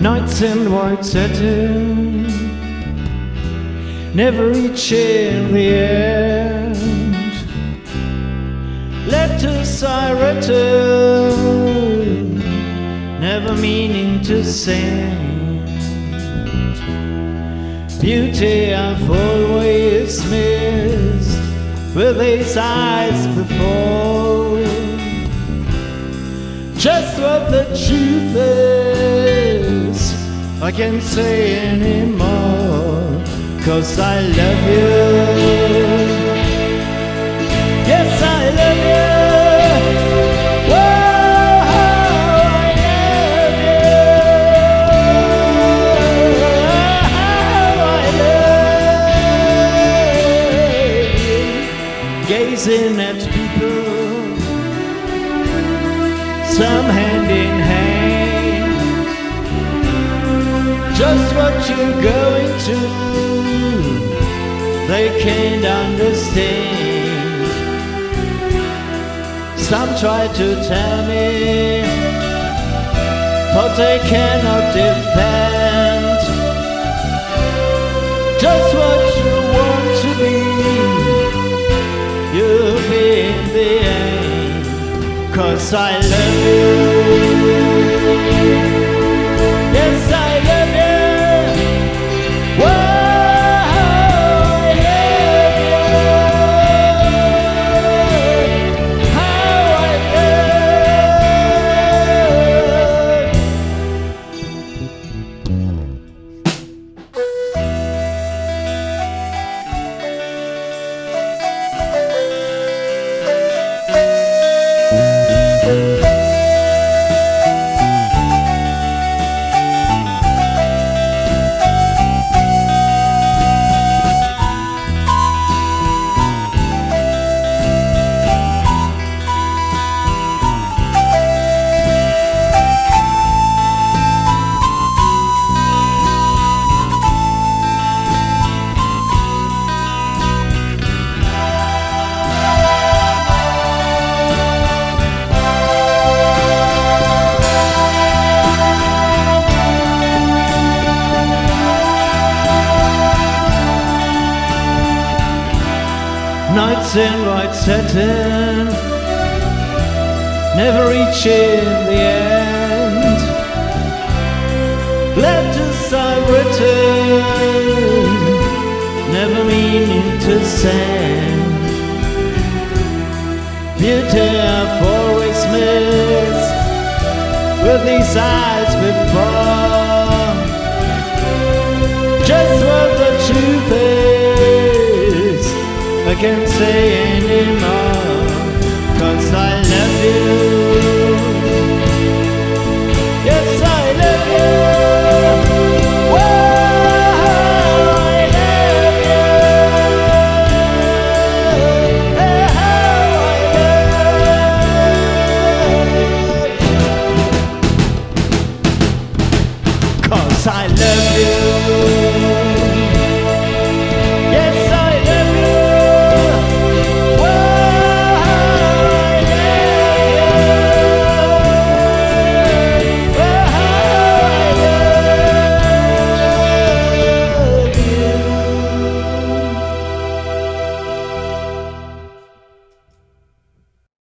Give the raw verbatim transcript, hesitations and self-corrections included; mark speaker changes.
Speaker 1: Nights in white satin, never reaching the end. Letters I written, never meaning to send. Beauty I've always missed with these eyes before. Just what the truth is, I can't say anymore, 'cause I love you. Yes, I love you. Whoa, I love you. I love you. Gazing at people, some hand in hand. Just what you're going to, they can't understand. Some try to tell me, but they cannot defend. Just what you want to be, you'll be in the end. 'Cause I love you. Yes, I love you. Whoa, I love you. How I Nights in white satin, never reaching the end. Letters I've written, never meaning to send. Beauty I've always missed with these eyes before. Just what the truth is, I can't say anymore, 'cause I love you.